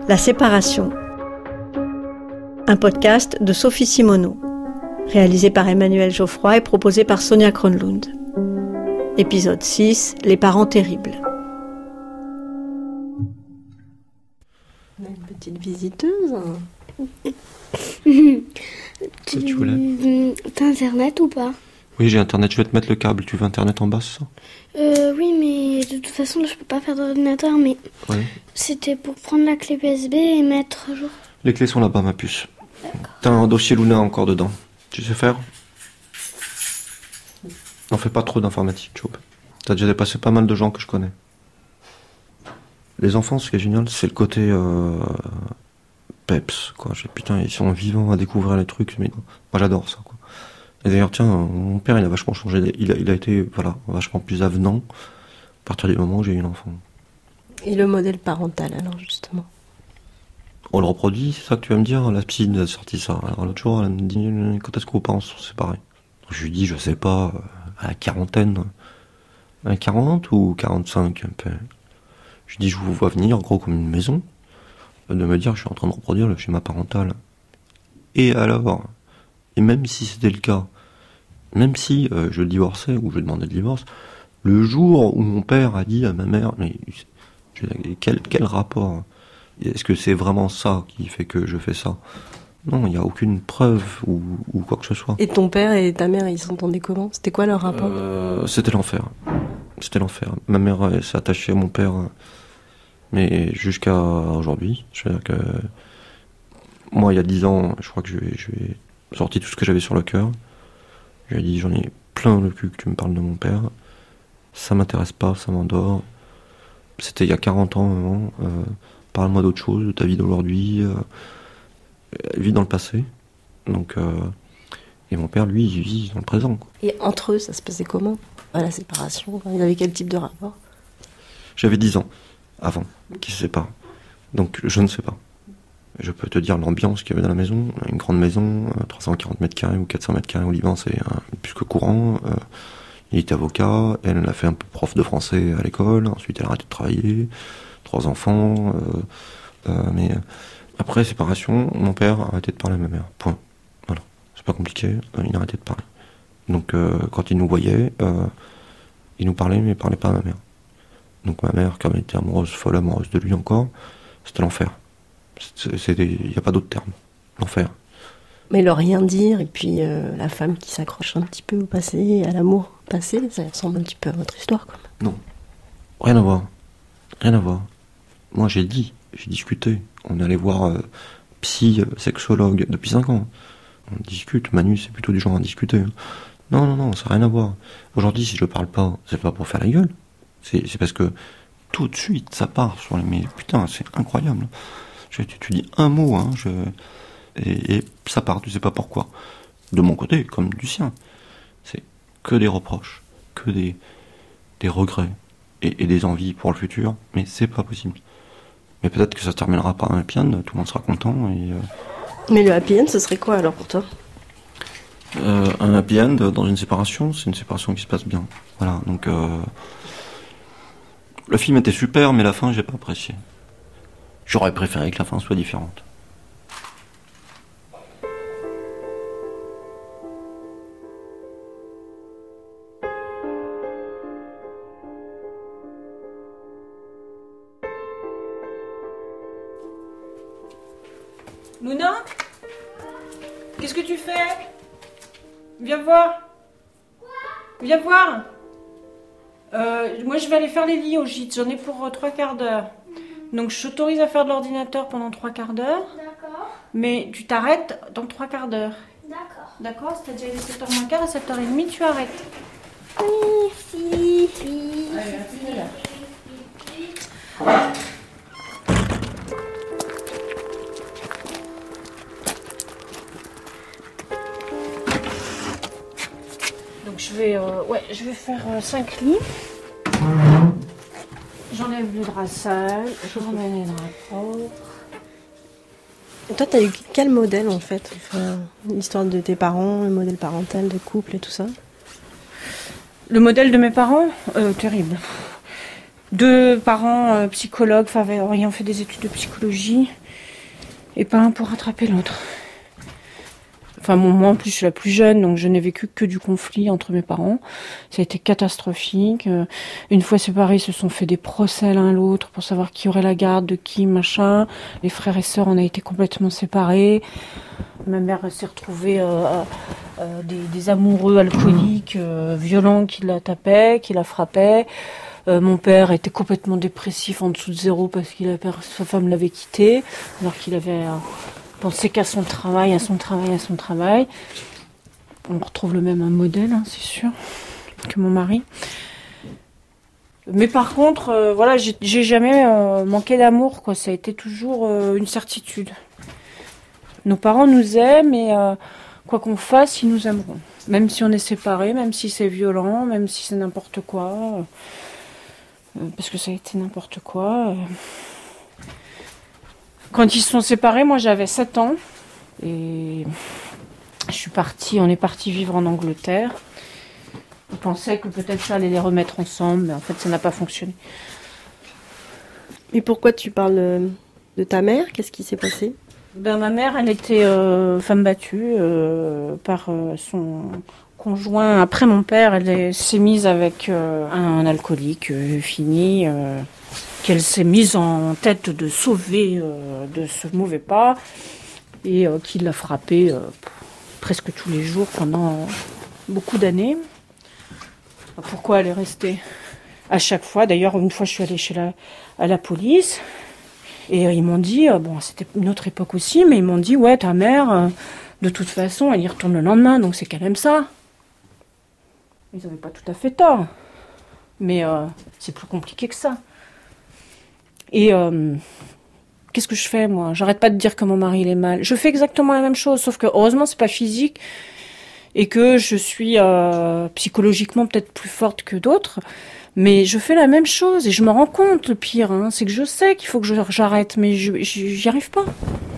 La séparation. Un podcast de Sophie Simoneau, réalisé par Emmanuel Geoffroy et proposé par Sonia Kronlund. Épisode 6, les parents terribles. On a une petite visiteuse. Tu voulais T'as internet ou pas? Oui, j'ai internet, je vais te mettre le câble. Tu veux internet en bas, c'est ça? Oui, mais de toute façon, là, je peux pas faire d'ordinateur, mais Oui. c'était pour prendre la clé USB et mettre à jour. Les clés sont là-bas, ma puce. D'accord. T'as un dossier Luna encore dedans. Tu sais faire? N'en fais pas trop d'informatique, Job. T'as déjà dépassé pas mal de gens que je connais. Les enfants, ce qui est génial, c'est le côté peps, quoi. Putain, ils sont vivants à découvrir les trucs, mais moi j'adore ça, quoi. Et d'ailleurs, tiens, mon père, il a vachement changé. Il a été, vachement plus avenant à partir du moment où j'ai eu un enfant. Et le modèle parental, alors, justement? On le reproduit, c'est ça que tu vas me dire? La psy a sorti ça. Alors l'autre jour, elle me dit, quand est-ce que vos parents sont séparés? Je lui dis, je sais pas, à la quarantaine. À 40 ou 45 un peu. Je lui dis, je vous vois venir, gros comme une maison, de me dire, je suis en train de reproduire le schéma parental. Et alors? Et même si c'était le cas, même si je divorçais ou je demandais le divorce, le jour où mon père a dit à ma mère, mais quel rapport? Est-ce que c'est vraiment ça qui fait que je fais ça? Non, il n'y a aucune preuve ou quoi que ce soit. Et ton père et ta mère, ils s'entendaient comment? C'était quoi leur rapport? C'était l'enfer. C'était l'enfer. Ma mère s'est attachée à mon père, mais jusqu'à aujourd'hui. C'est-à-dire que moi, il y a 10 ans, je crois que je vais sorti tout ce que j'avais sur le cœur. Je lui ai dit, j'en ai plein le cul que tu me parles de mon père. Ça m'intéresse pas, ça m'endort. C'était il y a 40 ans, maman. Parle-moi d'autre chose, de ta vie d'aujourd'hui. Vis dans le passé. Donc, et mon père, lui, il vit dans le présent, quoi. Et entre eux, ça se passait comment? À la séparation, il avait quel type de rapport? J'avais 10 ans avant qu'ils se séparent. Donc, je ne sais pas. Je peux te dire l'ambiance qu'il y avait dans la maison. Une grande maison, 340 mètres carrés ou 400 mètres carrés au Liban, c'est plus que courant. Il était avocat, elle a fait un peu prof de français à l'école, ensuite elle a arrêté de travailler, 3 enfants. Mais après séparation, mon père a arrêté de parler à ma mère. Point. Voilà. C'est pas compliqué, il a arrêté de parler. Donc quand il nous voyait, il nous parlait, mais il parlait pas à ma mère. Donc ma mère, comme elle était amoureuse, folle amoureuse de lui encore, c'était l'enfer. Il n'y a pas d'autre terme. L'enfer. Mais le rien dire, et puis la femme qui s'accroche un petit peu au passé, à l'amour passé, ça ressemble un petit peu à votre histoire, quand même. Non. Rien à voir. Rien à voir. Moi, j'ai discuté. On est allé voir psy, sexologue depuis 5 ans. On discute. Manu, c'est plutôt du genre à discuter. Non, ça n'a rien à voir. Aujourd'hui, si je parle pas, c'est pas pour faire la gueule. C'est parce que tout de suite, ça part sur les... Mais putain, c'est incroyable. Tu dis un mot, hein, et ça part, tu sais pas pourquoi. De mon côté, comme du sien. C'est que des reproches, que des regrets, et des envies pour le futur, mais c'est pas possible. Mais peut-être que ça se terminera par un happy end, tout le monde sera content, et... Mais le happy end, ce serait quoi alors pour toi? Un happy end dans une séparation, c'est une séparation qui se passe bien. Voilà, donc... Le film était super, mais la fin, j'ai pas apprécié. J'aurais préféré que la fin soit différente. Luna? Qu'est-ce que tu fais? Viens voir. Viens voir. Moi, je vais aller faire les lits au gîte. J'en ai pour 3 quarts d'heure. Donc, je t'autorise à faire de l'ordinateur pendant 3 quarts d'heure. D'accord. Mais tu t'arrêtes dans 3 quarts d'heure. D'accord. D'accord? C'est-à-dire, il est 7h moins quart, à 7h30, tu arrêtes. Merci. Allez, à tout à l'heure. Donc, je vais faire 5 lits. J'enlève les draps sales, je remets les draps propres. Et toi, t'as eu quel modèle, en fait? Enfin, l'histoire de tes parents, le modèle parental, de couple et tout ça? Le modèle de mes parents, terrible. 2 parents psychologues, ayant fait des études de psychologie, et pas un pour rattraper l'autre. Enfin, moi, en plus, je suis la plus jeune, donc je n'ai vécu que du conflit entre mes parents. Ça a été catastrophique. Une fois séparés, ils se sont fait des procès l'un l'autre pour savoir qui aurait la garde de qui, machin. Les frères et sœurs, on a été complètement séparés. Ma mère s'est retrouvée des amoureux alcooliques, violents, qui la tapaient, qui la frappaient. Mon père était complètement dépressif, en dessous de 0, parce sa femme l'avait quitté, alors qu'il avait pensé qu'à son travail, à son travail. On retrouve le même modèle, hein, c'est sûr, que mon mari. Mais par contre, voilà, j'ai jamais manqué d'amour, quoi. Ça a été toujours une certitude. Nos parents nous aiment et quoi qu'on fasse, ils nous aimeront. Même si on est séparés, même si c'est violent, même si c'est n'importe quoi. Parce que ça a été n'importe quoi. Quand ils se sont séparés, moi j'avais 7 ans. Et on est parti vivre en Angleterre. On pensait que peut-être ça allait les remettre ensemble, mais en fait ça n'a pas fonctionné. Et pourquoi tu parles de ta mère? Qu'est-ce qui s'est passé? Ma mère, elle était femme battue par son conjoint. Après mon père, elle s'est mise avec un alcoolique fini, qu'elle s'est mise en tête de sauver de ce mauvais pas, et qui l'a frappée presque tous les jours pendant beaucoup d'années. Pourquoi elle est restée? À chaque fois, d'ailleurs, une fois je suis allée à la police, et ils m'ont dit, c'était une autre époque aussi, mais ils m'ont dit, ouais, ta mère, de toute façon, elle y retourne le lendemain, donc c'est qu'elle aime ça. Ils n'avaient pas tout à fait tort, mais c'est plus compliqué que ça. Et qu'est-ce que je fais, moi? J'arrête pas de dire que mon mari, il est mal. Je fais exactement la même chose, sauf que heureusement, c'est pas physique, et que je suis psychologiquement peut-être plus forte que d'autres. Mais je fais la même chose et je me rends compte, le pire, hein, c'est que je sais qu'il faut que j'arrête, mais j'y arrive pas.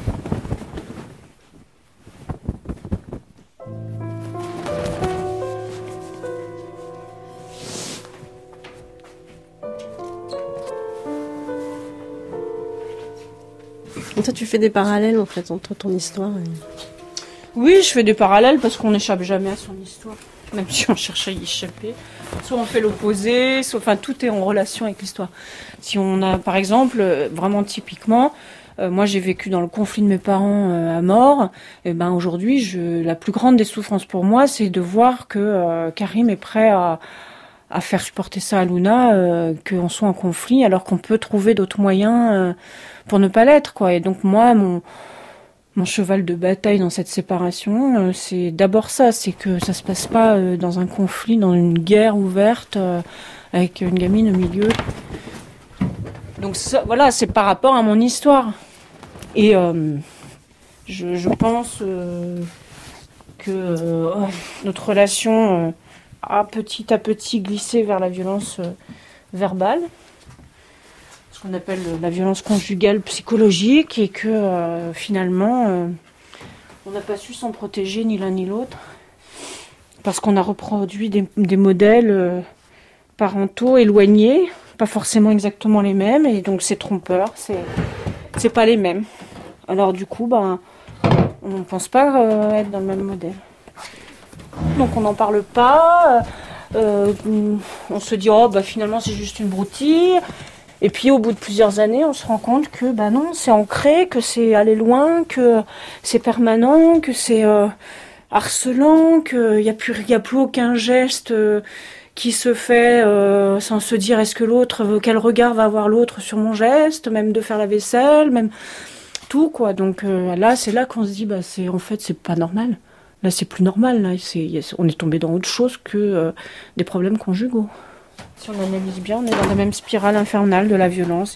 Et toi, tu fais des parallèles en fait entre ton histoire et... Oui, je fais des parallèles parce qu'on n'échappe jamais à son histoire, même si on cherche à y échapper. Soit on fait l'opposé, tout est en relation avec l'histoire. Si on a, par exemple, vraiment typiquement, moi j'ai vécu dans le conflit de mes parents à mort, et aujourd'hui, la plus grande des souffrances pour moi, c'est de voir que Karim est prêt à faire supporter ça à Luna, qu'on soit en conflit, alors qu'on peut trouver d'autres moyens pour ne pas l'être, quoi. Et donc moi, mon cheval de bataille dans cette séparation, c'est d'abord ça, c'est que ça se passe pas dans un conflit, dans une guerre ouverte, avec une gamine au milieu. Donc ça, voilà, c'est par rapport à mon histoire. Et je pense que notre relation a petit à petit glissé vers la violence verbale, ce qu'on appelle la violence conjugale psychologique, et que finalement on n'a pas su s'en protéger ni l'un ni l'autre parce qu'on a reproduit des modèles parentaux éloignés, pas forcément exactement les mêmes, et donc c'est trompeur, c'est pas les mêmes. Alors du coup, on ne pense pas être dans le même modèle. Donc on n'en parle pas, on se dit finalement c'est juste une broutille. Et puis au bout de plusieurs années, on se rend compte que non, c'est ancré, que c'est aller loin, que c'est permanent, que c'est harcelant, qu'il n'y a plus aucun geste qui se fait sans se dire quel regard va avoir l'autre sur mon geste, même de faire la vaisselle, même tout, quoi. Donc là, c'est là qu'on se dit c'est pas normal. Là, c'est plus normal. Là, on est tombé dans autre chose que des problèmes conjugaux. Si on analyse bien, on est dans la même spirale infernale de la violence.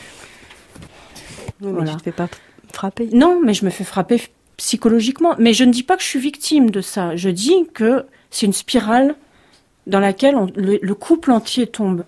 Oui, mais tu te fais pas frapper. Non, mais je me fais frapper psychologiquement. Mais je ne dis pas que je suis victime de ça. Je dis que c'est une spirale dans laquelle le couple entier tombe.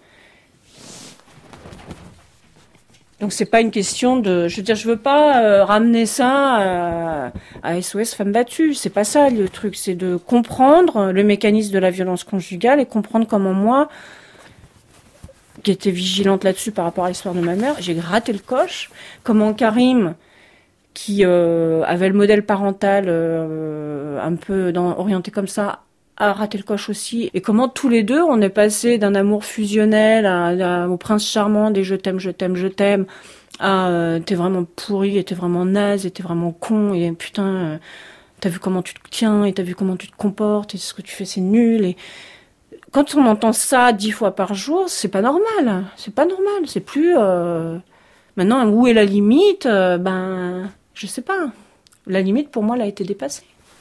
Donc c'est pas une question de... Je veux dire, je veux pas ramener ça à SOS Femmes Battues. C'est pas ça le truc. C'est de comprendre le mécanisme de la violence conjugale et comprendre comment moi... qui était vigilante là-dessus par rapport à l'histoire de ma mère. J'ai raté le coche. Comment Karim, qui avait le modèle parental un peu orienté comme ça, a raté le coche aussi. Et comment tous les deux, on est passé d'un amour fusionnel au prince charmant des je t'aime, je t'aime, je t'aime, à t'es vraiment pourri, et t'es vraiment naze, et t'es vraiment con, et putain, t'as vu comment tu te tiens, et t'as vu comment tu te comportes, et ce que tu fais c'est nul. Et quand on entend ça 10 fois par jour, c'est pas normal. C'est pas normal. C'est plus... Maintenant, où est la limite ? Je sais pas. La limite, pour moi, elle a été dépassée.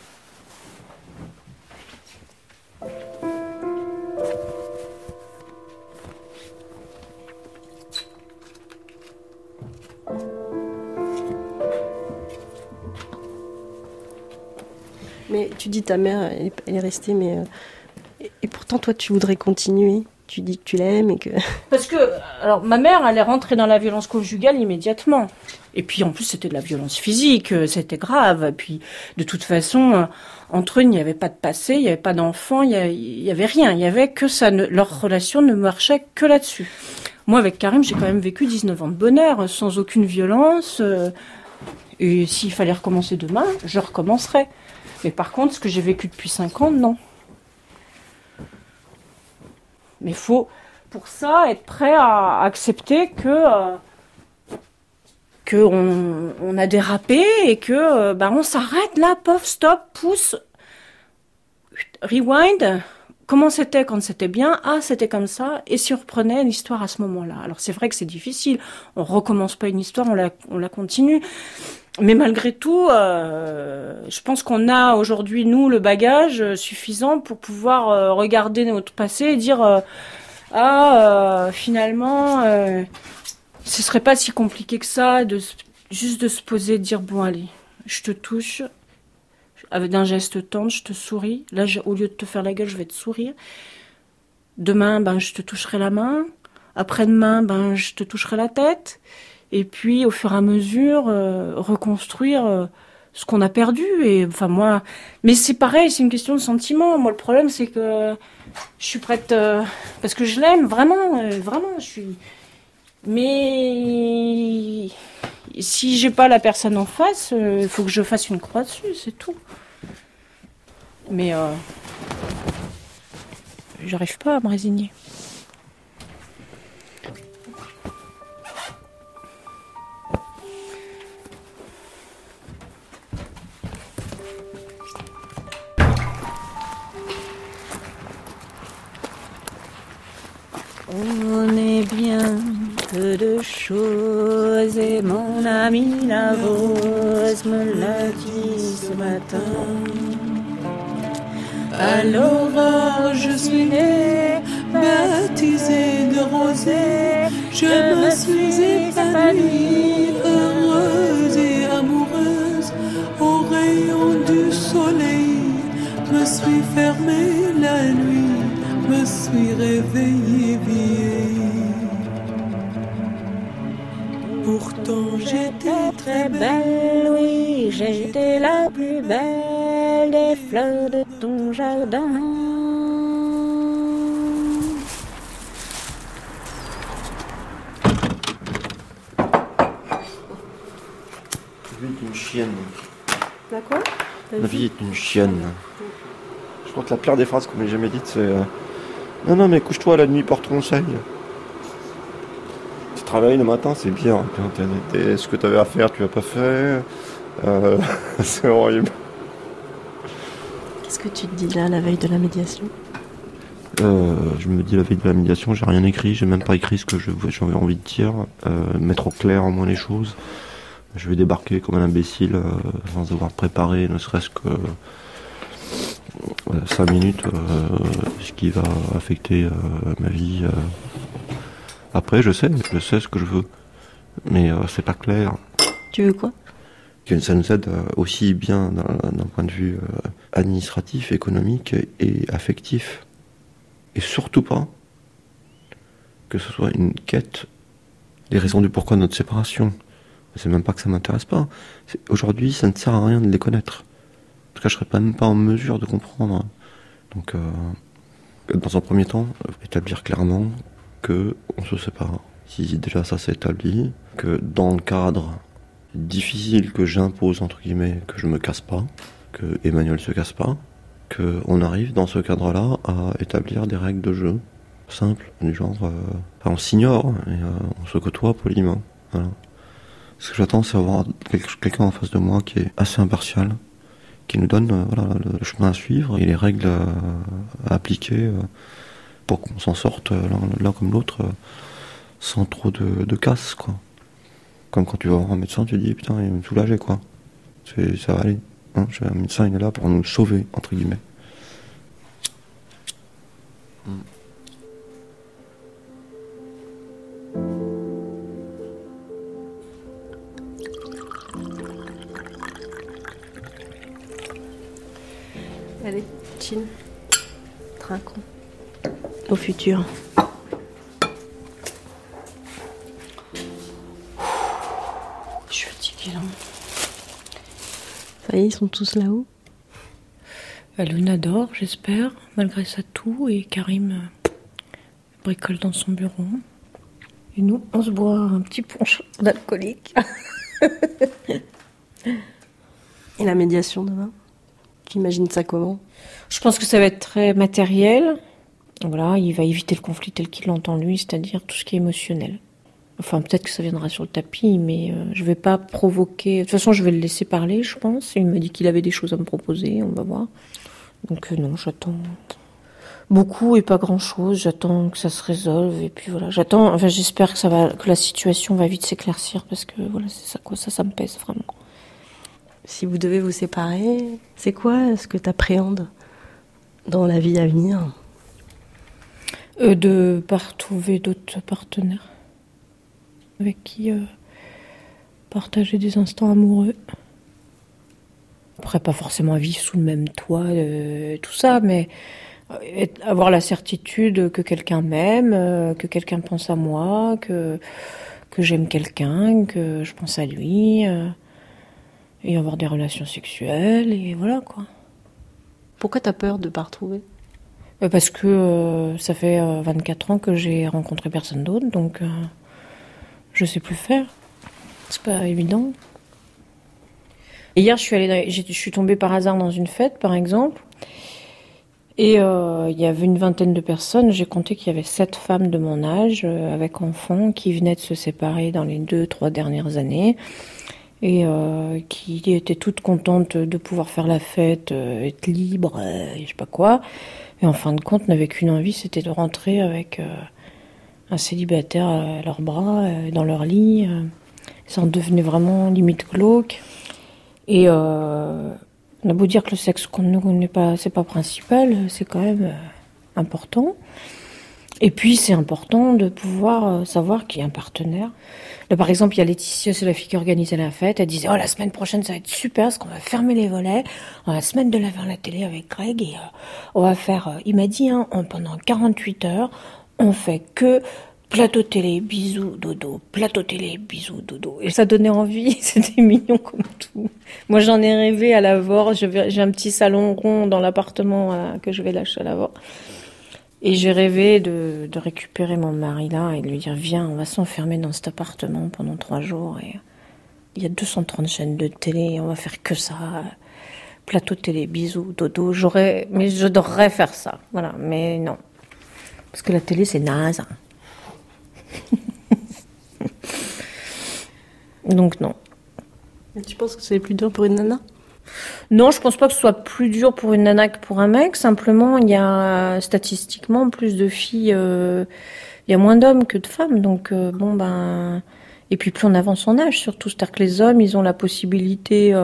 Mais tu dis ta mère, elle est restée, mais... Et pourtant, toi, tu voudrais continuer. Tu dis que tu l'aimes et que... Parce que, alors, ma mère, elle est rentrée dans la violence conjugale immédiatement. Et puis, en plus, c'était de la violence physique, c'était grave. Et puis, de toute façon, entre eux, il n'y avait pas de passé, il n'y avait pas d'enfant, il y avait rien. Il y avait que ça. Leur relation ne marchait que là-dessus. Moi, avec Karim, j'ai quand même vécu 19 ans de bonheur, sans aucune violence. Et s'il fallait recommencer demain, je recommencerais. Mais par contre, ce que j'ai vécu depuis 5 ans, non. Mais il faut, pour ça, être prêt à accepter qu'on a dérapé et que on s'arrête là, pof, stop, pousse, rewind. Comment c'était quand c'était bien ? Ah, c'était comme ça. Et si on reprenait l'histoire à ce moment-là ? Alors c'est vrai que c'est difficile. On recommence pas une histoire, on la continue. Mais malgré tout, je pense qu'on a aujourd'hui, nous, le bagage suffisant pour pouvoir regarder notre passé et dire finalement, ce serait pas si compliqué que ça, juste de se poser et de dire, bon, allez, je te touche, avec un geste tendre, je te souris. Là, au lieu de te faire la gueule, je vais te sourire. Demain, je te toucherai la main. Après-demain, je te toucherai la tête. Et puis, au fur et à mesure, reconstruire ce qu'on a perdu. Et enfin, moi... Mais c'est pareil, c'est une question de sentiment. Moi, le problème, c'est que je suis prête... parce que je l'aime, vraiment, je suis... Mais... Si j'ai pas la personne en face, il faut que je fasse une croix dessus, c'est tout. Mais... j'arrive pas à me résigner. On est bien peu de choses et mon ami la rose me l'a dit ce matin. À l'aurore je suis née, baptisée de rosée, je me suis épanouie, heureuse et amoureuse, au rayon du soleil, me suis fermée la nuit, me suis réveillée vieille. Pourtant j'étais très belle, oui, j'étais la plus belle des fleurs de ton jardin. La vie est une chienne. D'accord ? La vie est une chienne. Je crois que la pire des phrases qu'on m'ait jamais dites, c'est non, mais couche-toi la nuit, porte conseil. Tu travailles le matin, c'est bien. Ce que tu avais à faire, tu l'as pas fait. C'est horrible. Qu'est-ce que tu te dis là, la veille de la médiation ? Je me dis la veille de la médiation, j'ai rien écrit, j'ai même pas écrit ce que j'avais envie de dire. Mettre au clair au moins les choses. Je vais débarquer comme un imbécile sans avoir préparé ne serait-ce que 5 minutes, ce qui va affecter ma vie. Après, je sais ce que je veux, mais c'est pas clair. Tu veux quoi ? Que ça nous aide aussi bien d'un point de vue administratif, économique et affectif. Et surtout pas que ce soit une quête des raisons du pourquoi de notre séparation. C'est même pas que ça m'intéresse pas. Aujourd'hui, ça ne sert à rien de les connaître. En tout cas, je serais même pas en mesure de comprendre. Donc, dans un premier temps, établir clairement que on se sépare. Si déjà ça s'est établi, que dans le cadre difficile que j'impose, entre guillemets, que je me casse pas, que Emmanuel se casse pas, qu'on arrive dans ce cadre-là à établir des règles de jeu simples, du genre, on s'ignore et on se côtoie poliment. Voilà. Ce que j'attends, c'est avoir quelqu'un en face de moi qui est assez impartial, qui nous donne le chemin à suivre et les règles à appliquer pour qu'on s'en sorte l'un comme l'autre sans trop de casse, quoi. Comme quand tu vas voir un médecin, tu te dis putain, il va me soulager, quoi. Ça va aller. Hein, un médecin, il est là pour nous sauver, entre guillemets. Allez, chin. Trinquons. Au futur. Je suis fatiguée là. Ça y est, ils sont tous là-haut. Luna dort, j'espère, malgré ça tout, et Karim bricole dans son bureau. Et nous, on se boit un petit punch d'alcoolique. Et la médiation demain ? Tu imagines ça comment ? Je pense que ça va être très matériel. Voilà, il va éviter le conflit tel qu'il l'entend lui, c'est-à-dire tout ce qui est émotionnel. Enfin, peut-être que ça viendra sur le tapis, mais je vais pas provoquer... De toute façon, je vais le laisser parler, je pense. Il me dit qu'il avait des choses à me proposer, on va voir. Donc non, j'attends beaucoup et pas grand-chose. J'attends que ça se résolve, et puis voilà. J'espère que la situation va vite s'éclaircir, parce que voilà, c'est ça, quoi. Ça me pèse vraiment. Si vous devez vous séparer, c'est quoi ce que tu appréhendes dans la vie à venir ? De pas retrouver d'autres partenaires avec qui partager des instants amoureux. Après, pas forcément vivre sous le même toit, tout ça, mais avoir la certitude que quelqu'un m'aime, que quelqu'un pense à moi, que j'aime quelqu'un, que je pense à lui, et avoir des relations sexuelles, et voilà, quoi. Pourquoi t'as peur de pas retrouver ? Parce que ça fait 24 ans que j'ai rencontré personne d'autre, donc je sais plus faire. C'est pas évident. Hier, je suis tombée par hasard dans une fête, par exemple, et il y avait une vingtaine de personnes. J'ai compté qu'il y avait 7 femmes de mon âge, avec enfants, qui venaient de se séparer dans les 2-3 dernières années, et qui étaient toutes contentes de pouvoir faire la fête, être libres, et je sais pas quoi. Et en fin de compte, n'avaient qu'une envie, c'était de rentrer avec un célibataire à leurs bras, dans leur lit. Ça en devenait vraiment limite glauque. Et on a beau dire que le sexe qu'on ne connaît pas, c'est pas principal, c'est quand même important. Et puis c'est important de pouvoir savoir qu'il y a un partenaire. Là, par exemple, il y a Laetitia, c'est la fille qui organisait la fête. Elle disait, la semaine prochaine, ça va être super, parce qu'on va fermer les volets, on va se mettre de devant la télé avec Greg, et on va faire, il m'a dit, pendant 48 heures, on fait que plateau télé, bisous, dodo, plateau télé, bisous, dodo. Et ça donnait envie, c'était mignon comme tout. Moi, j'en ai rêvé à Lavore, j'ai un petit salon rond dans l'appartement que je vais lâcher à Lavore. Et j'ai rêvé de récupérer mon mari là et de lui dire, viens, on va s'enfermer dans cet appartement pendant 3 jours. Et il y a 230 chaînes de télé, on va faire que ça. Plateau télé, bisous, dodo. Mais j'adorerais faire ça. Voilà, mais non. Parce que la télé, c'est naze. Donc non. Et tu penses que c'est plus dur pour une nana ? Non, je pense pas que ce soit plus dur pour une nana que pour un mec. Simplement, il y a statistiquement plus de filles, il y a moins d'hommes que de femmes. Donc et puis plus on avance en âge, surtout, c'est-à-dire que les hommes, ils ont la possibilité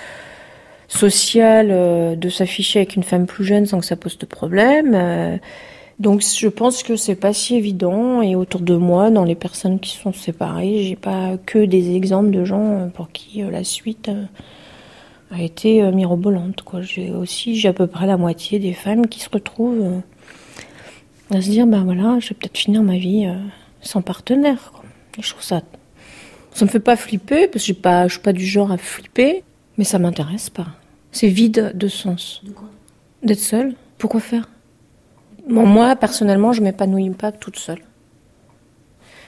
sociale de s'afficher avec une femme plus jeune sans que ça pose de problème. Donc je pense que c'est pas si évident. Et autour de moi, dans les personnes qui sont séparées, j'ai pas que des exemples de gens pour qui la suite a été mirobolante, quoi. J'ai à peu près la moitié des femmes qui se retrouvent à se dire, voilà, je vais peut-être finir ma vie sans partenaire, quoi. Et je trouve ça me fait pas flipper, parce que je suis pas du genre à flipper, mais ça m'intéresse pas. C'est vide de sens. De quoi ? D'être seule. Pourquoi faire ? Bon, moi, personnellement, je m'épanouis pas toute seule.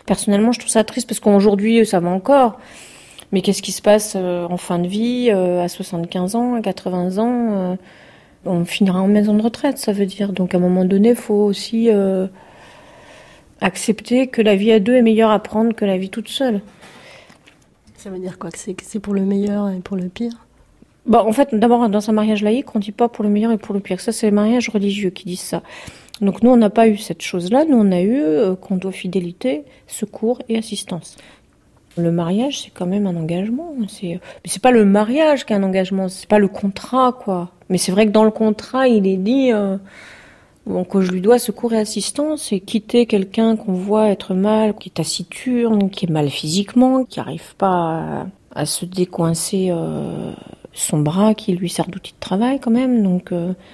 Personnellement, je trouve ça triste parce qu'aujourd'hui, ça va encore. Mais qu'est-ce qui se passe en fin de vie, à 75 ans, à 80 ans on finira en maison de retraite, ça veut dire. Donc à un moment donné, il faut aussi accepter que la vie à deux est meilleure à prendre que la vie toute seule. Ça veut dire quoi? Que c'est pour le meilleur et pour le pire? En fait, d'abord, dans un mariage laïque, on dit pas pour le meilleur et pour le pire. Ça, c'est les mariages religieux qui disent ça. Donc nous, on n'a pas eu cette chose-là. Nous, on a eu qu'on doit fidélité, secours et assistance. Le mariage, c'est quand même un engagement. Mais c'est pas le mariage qui est un engagement, c'est pas le contrat, quoi. Mais c'est vrai que dans le contrat, il est dit que je lui dois secours et assistance, et quitter quelqu'un qu'on voit être mal, qui est taciturne, qui est mal physiquement, qui n'arrive pas à se décoincer son bras qui lui sert d'outil de travail quand même. Donc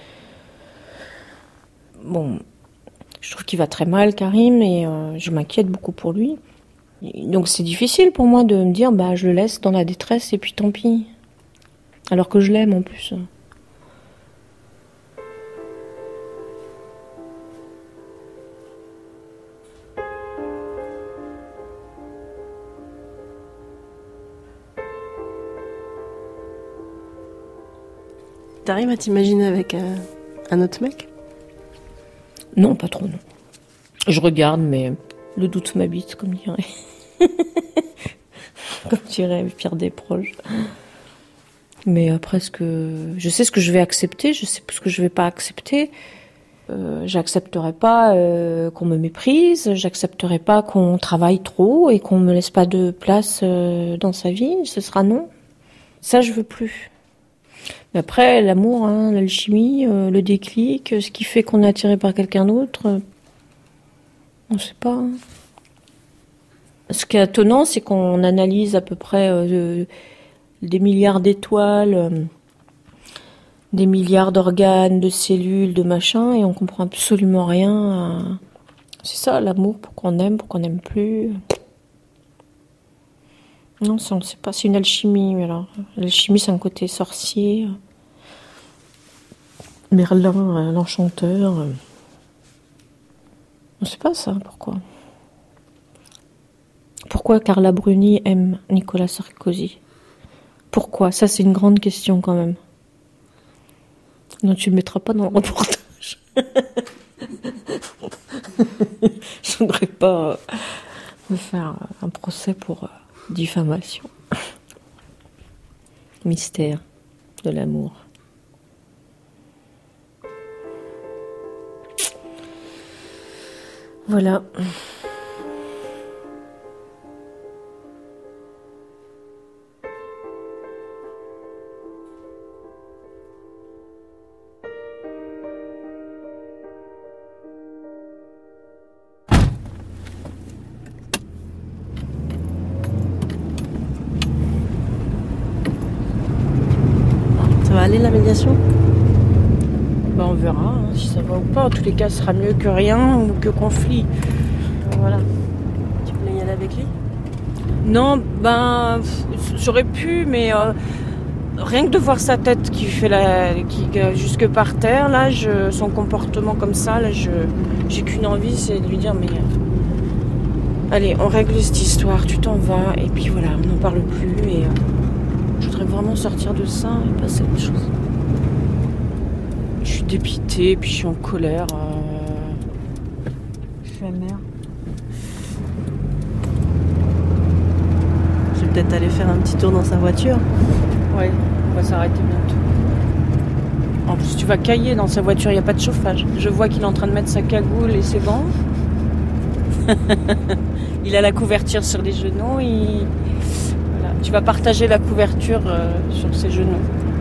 je trouve qu'il va très mal, Karim, et je m'inquiète beaucoup pour lui. Donc c'est difficile pour moi de me dire je le laisse dans la détresse et puis tant pis. Alors que je l'aime en plus. T'arrives à t'imaginer avec un autre mec? Non, pas trop, non. Je regarde, mais le doute m'habite, comme dirait. Comme dirait Pierre Desproges. Mais après, je sais ce que je vais accepter, je sais ce que je vais pas accepter. J'accepterai pas qu'on me méprise, j'accepterai pas qu'on travaille trop et qu'on me laisse pas de place dans sa vie. Ce sera non. Ça, je veux plus. Mais après, l'amour, l'alchimie, le déclic, ce qui fait qu'on est attiré par quelqu'un d'autre, on sait pas. Ce qui est étonnant, c'est qu'on analyse à peu près des milliards d'étoiles, des milliards d'organes, de cellules, de machins, et on comprend absolument rien. C'est ça, l'amour, pourquoi on n'aime plus. Non, ça, on ne sait pas, c'est une alchimie. Mais alors, l'alchimie, c'est un côté sorcier. Merlin, l'enchanteur. On ne sait pas ça, pourquoi. Pourquoi Carla Bruni aime Nicolas Sarkozy? Pourquoi? Ça, c'est une grande question quand même. Non, tu ne le mettras pas dans le reportage. Je ne voudrais pas me faire un procès pour diffamation. Mystère de l'amour. Voilà. Ça va aller la médiation? On verra si ça va ou pas. En tous les cas, ce sera mieux que rien ou que conflit. Voilà. Tu voulais y aller avec lui? Non, j'aurais pu, mais rien que de voir sa tête qui fait jusque par terre, là, son comportement comme ça, là, j'ai qu'une envie, c'est de lui dire, mais allez, on règle cette histoire, tu t'en vas, et puis voilà, on n'en parle plus, et je voudrais vraiment sortir de ça et passer à autre chose. Je suis dépitée, puis je suis en colère. Je suis amère. Je vais peut-être aller faire un petit tour dans sa voiture. Ouais, on va s'arrêter bientôt. En plus, tu vas cailler dans sa voiture, il n'y a pas de chauffage. Je vois qu'il est en train de mettre sa cagoule et ses gants. Il a la couverture sur les genoux. Voilà. Tu vas partager la couverture sur ses genoux.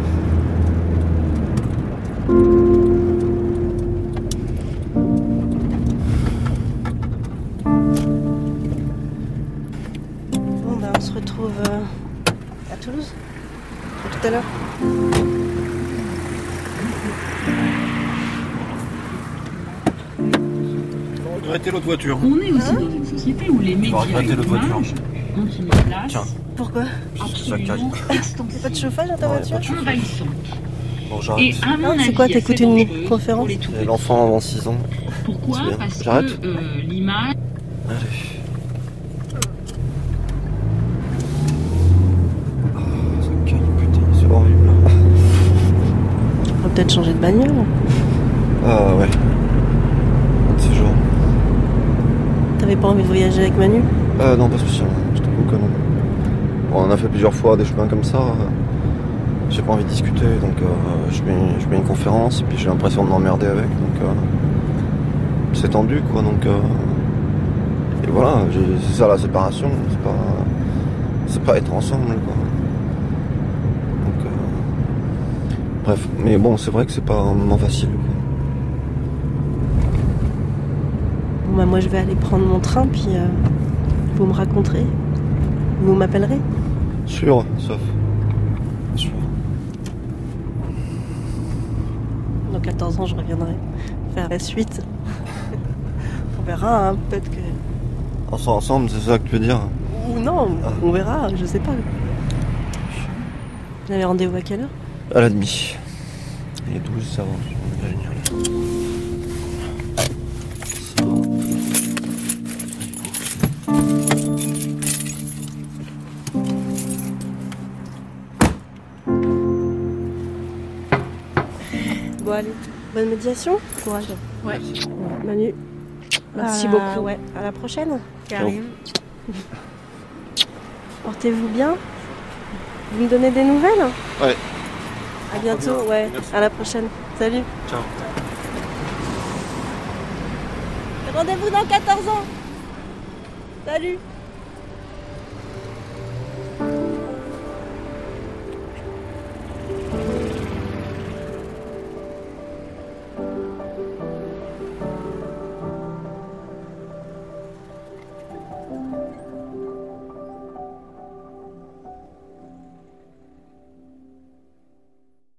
On se retrouve à Toulouse. À tout à l'heure. Regretter l'autre voiture. On est aussi dans une société où les médias et l'image ont une place. Tiens. Pourquoi? Absolument extensive. Pas de chauffage dans ta voiture? Envahissante. Bon, j'arrête. Et à mon avis, c'est quoi, t'écoutes assez une dangereuse conférence? pour les tout petits. L'enfant avant 6 ans. Pourquoi? C'est bien. Parce J'arrête que l'image... Allez. bagnole. Ah ouais. Un de ces jours. T'avais pas envie de voyager avec Manu? Non, pas spécialement. Je t'avoue que non. Bon, on a fait plusieurs fois des chemins comme ça. J'ai pas envie de discuter, donc je mets une conférence et puis j'ai l'impression de m'emmerder avec. Donc c'est tendu, quoi. Donc et voilà, c'est ça la séparation. C'est pas être ensemble, quoi. Donc bref, mais bon, c'est vrai que c'est pas un moment facile, quoi. Bon bah moi je vais aller prendre mon train, puis vous me raconterez. Vous m'appellerez. Sûr, sauf. Sûr. Dans 14 ans je reviendrai faire la suite. On verra, hein, peut-être que... On sera ensemble, c'est ça que tu veux dire? Ou non, on verra, je sais pas. Vous avez rendez-vous à quelle heure? À la demi. Il est 12, ça va. Génial. Bon allez, bonne médiation, courage. Ouais. Manu, Merci beaucoup. Ouais, à la prochaine. Karim. Portez-vous bien. Vous me donnez des nouvelles? Ouais. À bientôt, ouais. Merci. À la prochaine. Salut. Ciao. Rendez-vous dans 14 ans. Salut.